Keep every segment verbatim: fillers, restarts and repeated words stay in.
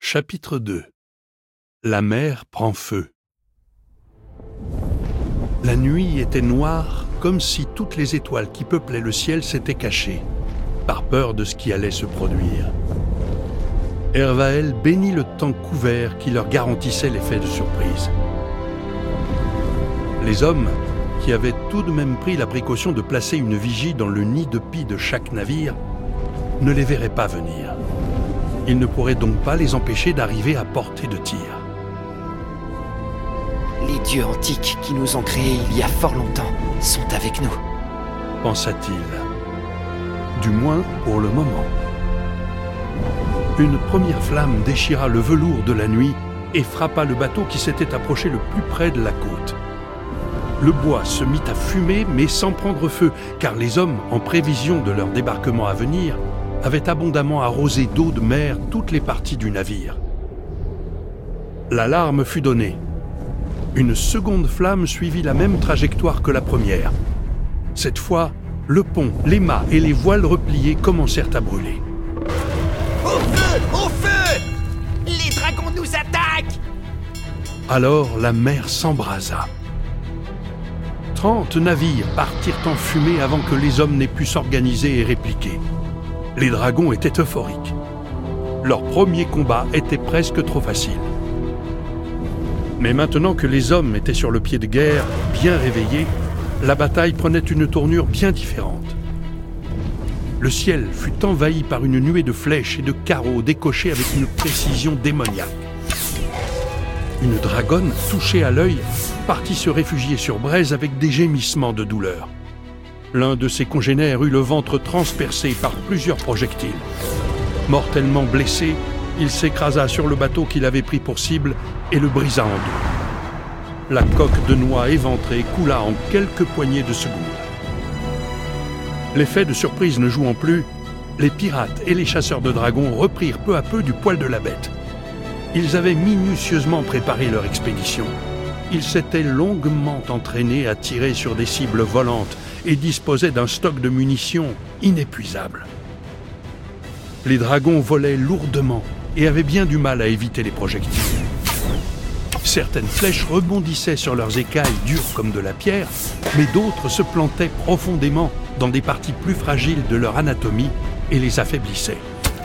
Chapitre deux. La mer prend feu. La nuit était noire, comme si toutes les étoiles qui peuplaient le ciel s'étaient cachées, par peur de ce qui allait se produire. Ervaël bénit le temps couvert qui leur garantissait l'effet de surprise. Les hommes, qui avaient tout de même pris la précaution de placer une vigie dans le nid de pie de chaque navire, ne les verraient pas venir. Ils ne pourraient donc pas les empêcher d'arriver à portée de tir. Les dieux antiques qui nous ont créés il y a fort longtemps sont avec nous, pensa-t-il. Du moins pour le moment. Une première flamme déchira le velours de la nuit et frappa le bateau qui s'était approché le plus près de la côte. Le bois se mit à fumer, mais sans prendre feu, car les hommes, en prévision de leur débarquement à venir, avaient abondamment arrosé d'eau de mer toutes les parties du navire. L'alarme fut donnée. Une seconde flamme suivit la même trajectoire que la première. Cette fois, le pont, les mâts et les voiles repliées commencèrent à brûler. Au feu! Au feu! Les dragons nous attaquent! Alors la mer s'embrasa. Trente navires partirent en fumée avant que les hommes n'aient pu s'organiser et répliquer. Les dragons étaient euphoriques. Leur premier combat était presque trop facile. Mais maintenant que les hommes étaient sur le pied de guerre, bien réveillés, la bataille prenait une tournure bien différente. Le ciel fut envahi par une nuée de flèches et de carreaux décochés avec une précision démoniaque. Une dragonne, touchée à l'œil, partit se réfugier sur Braise avec des gémissements de douleur. L'un de ses congénères eut le ventre transpercé par plusieurs projectiles. Mortellement blessé, il s'écrasa sur le bateau qu'il avait pris pour cible et le brisa en deux. La coque de noix éventrée coula en quelques poignées de secondes. L'effet de surprise ne jouant plus, les pirates et les chasseurs de dragons reprirent peu à peu du poil de la bête. Ils avaient minutieusement préparé leur expédition. Ils s'étaient longuement entraînés à tirer sur des cibles volantes et disposaient d'un stock de munitions inépuisable. Les dragons volaient lourdement et avaient bien du mal à éviter les projectiles. Certaines flèches rebondissaient sur leurs écailles dures comme de la pierre, mais d'autres se plantaient profondément dans des parties plus fragiles de leur anatomie et les affaiblissaient.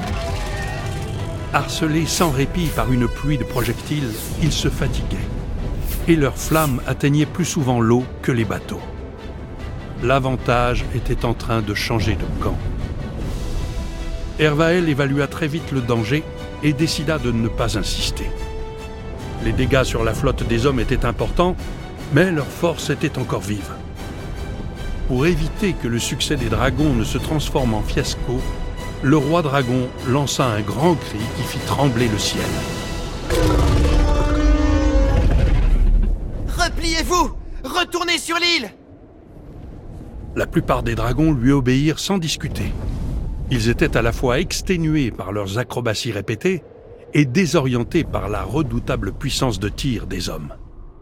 Harcelés sans répit par une pluie de projectiles, ils se fatiguaient, et leurs flammes atteignaient plus souvent l'eau que les bateaux. L'avantage était en train de changer de camp. Ervaël évalua très vite le danger et décida de ne pas insister. Les dégâts sur la flotte des hommes étaient importants, mais leur force était encore vive. Pour éviter que le succès des dragons ne se transforme en fiasco, le roi dragon lança un grand cri qui fit trembler le ciel. Repliez-vous! Retournez sur l'île! La plupart des dragons lui obéirent sans discuter. Ils étaient à la fois exténués par leurs acrobaties répétées et désorientés par la redoutable puissance de tir des hommes.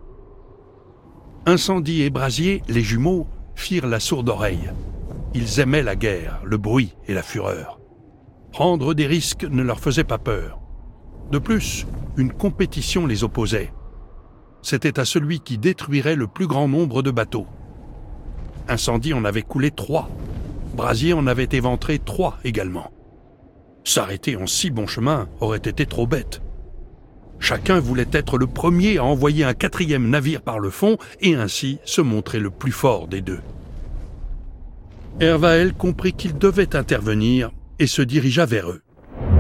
Incendie et Brasier, les jumeaux, firent la sourde oreille. Ils aimaient la guerre, le bruit et la fureur. Prendre des risques ne leur faisait pas peur. De plus, une compétition les opposait. C'était à celui qui détruirait le plus grand nombre de bateaux. Incendie en avait coulé trois. Brasier en avait éventré trois également. S'arrêter en si bon chemin aurait été trop bête. Chacun voulait être le premier à envoyer un quatrième navire par le fond et ainsi se montrer le plus fort des deux. Ervaël comprit qu'il devait intervenir et se dirigea vers eux.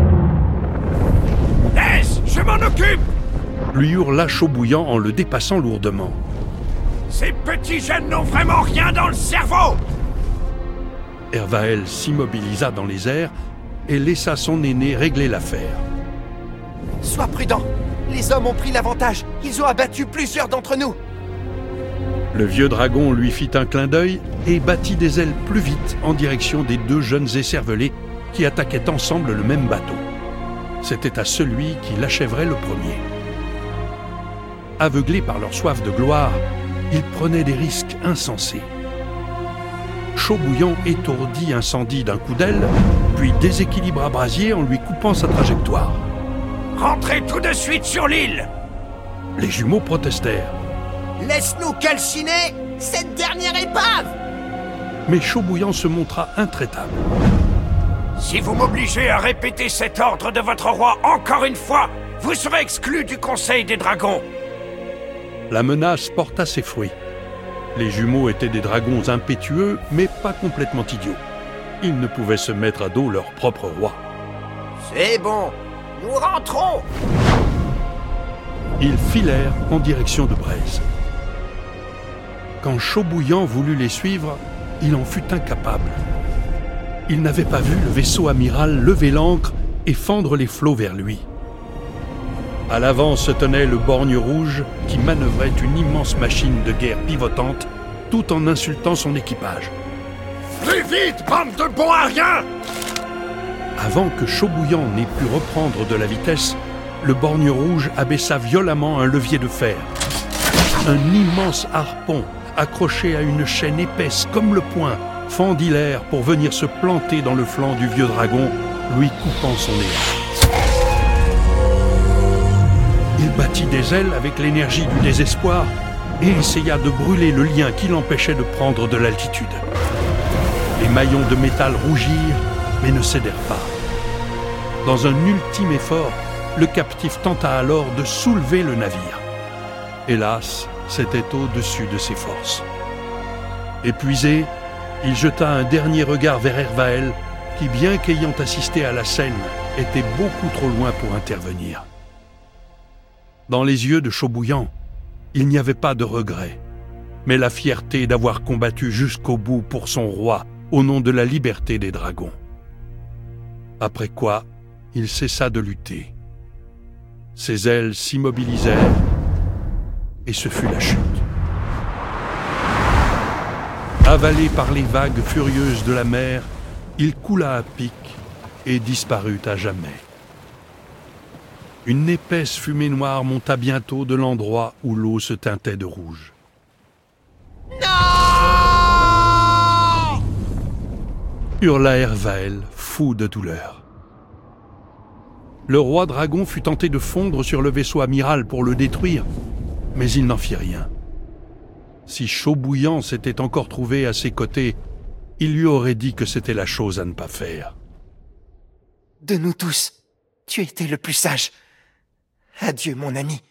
« Laisse, je m'en occupe !» lui hurla Chaud-Bouillant en le dépassant lourdement. « Ces petits jeunes n'ont vraiment rien dans le cerveau !» Ervaël s'immobilisa dans les airs et laissa son aîné régler l'affaire. « Sois prudent, les hommes ont pris l'avantage, ils ont abattu plusieurs d'entre nous !» Le vieux dragon lui fit un clin d'œil et battit des ailes plus vite en direction des deux jeunes écervelés qui attaquaient ensemble le même bateau. C'était à celui qui l'achèverait le premier. Aveuglés par leur soif de gloire, ils prenaient des risques insensés. Chaud-Bouillant étourdit Incendie d'un coup d'aile, puis déséquilibra Brasier en lui coupant sa trajectoire. Rentrez tout de suite sur l'île! Les jumeaux protestèrent. Laisse-nous calciner cette dernière épave! Mais Chaud-Bouillant se montra intraitable. Si vous m'obligez à répéter cet ordre de votre roi encore une fois, vous serez exclu du Conseil des Dragons. La menace porta ses fruits. Les jumeaux étaient des dragons impétueux, mais pas complètement idiots. Ils ne pouvaient se mettre à dos leur propre roi. C'est bon, nous rentrons! Ils filèrent en direction de Braise. Quand Chaud-Bouillant voulut les suivre, il en fut incapable. Il n'avait pas vu le vaisseau amiral lever l'ancre et fendre les flots vers lui. À l'avant se tenait le borgne rouge qui manœuvrait une immense machine de guerre pivotante tout en insultant son équipage. Plus vite, bande de bons à rien! Avant que Chaud-Bouillant n'ait pu reprendre de la vitesse, le borgne rouge abaissa violemment un levier de fer. Un immense harpon, accroché à une chaîne épaisse comme le poing, fendit l'air pour venir se planter dans le flanc du vieux dragon, lui coupant son élan. Il battit des ailes avec l'énergie du désespoir et essaya de brûler le lien qui l'empêchait de prendre de l'altitude. Les maillons de métal rougirent, mais ne cédèrent pas. Dans un ultime effort, le captif tenta alors de soulever le navire. Hélas, c'était au-dessus de ses forces. Épuisé, il jeta un dernier regard vers Hervaël, qui, bien qu'ayant assisté à la scène, était beaucoup trop loin pour intervenir. Dans les yeux de Chaud-Bouillant, il n'y avait pas de regret, mais la fierté d'avoir combattu jusqu'au bout pour son roi au nom de la liberté des dragons. Après quoi, il cessa de lutter. Ses ailes s'immobilisèrent et ce fut la chute. Avalé par les vagues furieuses de la mer, il coula à pic et disparut à jamais. Une épaisse fumée noire monta bientôt de l'endroit où l'eau se teintait de rouge. Non! Hurla Hervaël, fou de douleur. Le roi dragon fut tenté de fondre sur le vaisseau amiral pour le détruire, mais il n'en fit rien. Si Chaud-Bouillant s'était encore trouvé à ses côtés, il lui aurait dit que c'était la chose à ne pas faire. De nous tous, tu étais le plus sage. Adieu, mon ami.